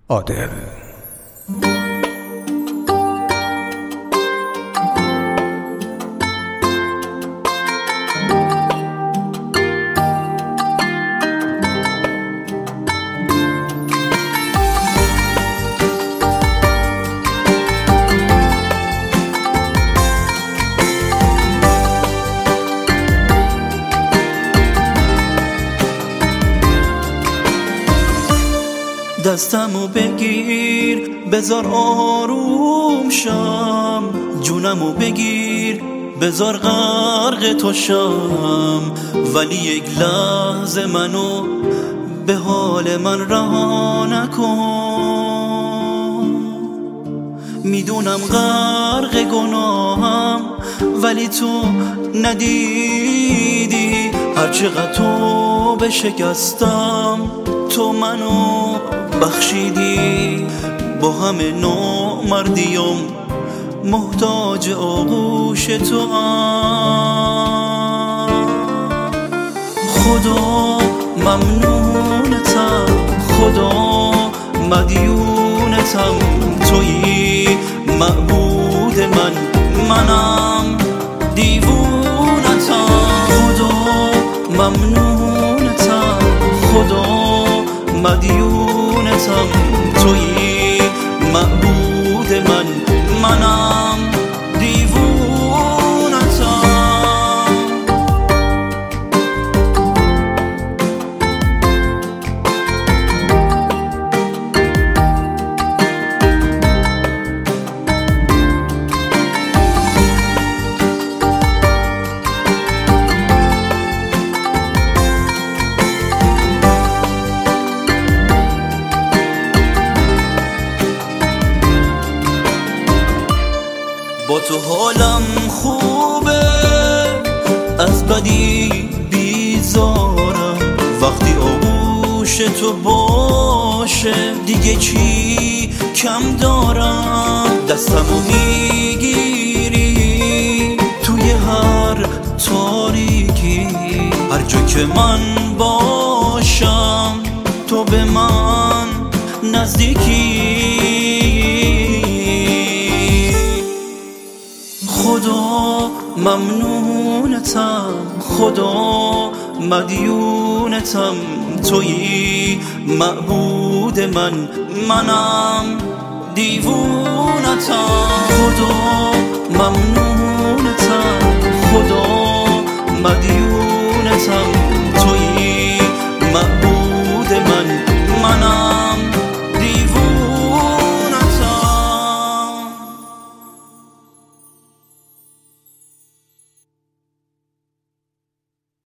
عادل. دستمو بگیر بذار آروم شم، جونمو بگیر بذار غرق تو شم، ولی یک لحظه منو به حال من رها نکن. میدونم غرق گناهم ولی تو ندیدی، هرچقدر تو بشکستم تو منو بخشیدی. با همه نامردیم محتاج آغوش تو هم. خدا ممنونتم، خدا مدیونتم، تویی معبود من، منم دیوونتم. خدا ممنونتم، خدا مدیونتم، تویی معبود من، منم دیوونتم. با تو حالم خوبه، از بدی بیزارم، وقتی آغوش تو باشه دیگه چی کم دارم. دستمو میگیری توی هر تاریکی، هر جا که من باشم تو به من نزدیکی. خدا ممنونتم، خدا مدیونتم، تویی معبود من، منم دیوونتم. خدا ممنونتم، خدا مدیونتم، تویی معبود